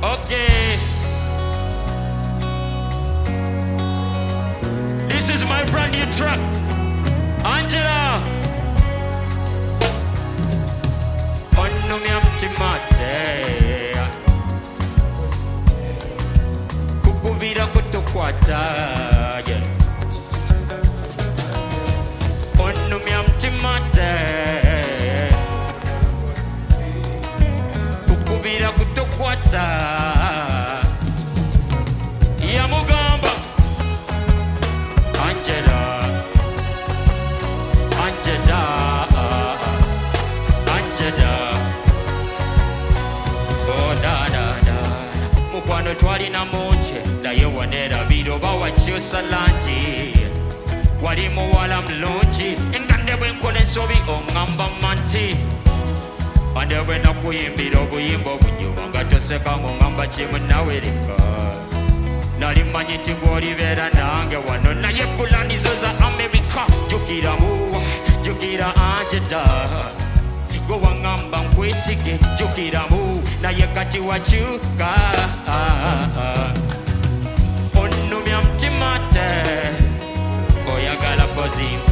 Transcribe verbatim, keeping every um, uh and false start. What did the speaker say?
Okay. This is my brand new track. Angela. Onno mi amtimate. Kukuvira kutokwata. Yeah. Onno mi amtimate. Kukuvira kutokwata. Yamugamba. Angela, Angela, Angela. Oh da da da. Mukwano twalina munche naye wonera biro bawakyusa langi. Wali muwala mulungi engande bwenkola ensobi oŋŋamba manti. Ande bwe nakuyimbira obuyimba obunyuma nga toseka ng'oŋŋamba kimunawereka. Nali manyi nti gw'olibeera nange wano naye pulani zo za Amerika. Jukira mu, jukira Angela. Gwe waŋŋamba nkwesige jukira mu naye kati wakyuka. Onnumya mutima ate oyagala pozi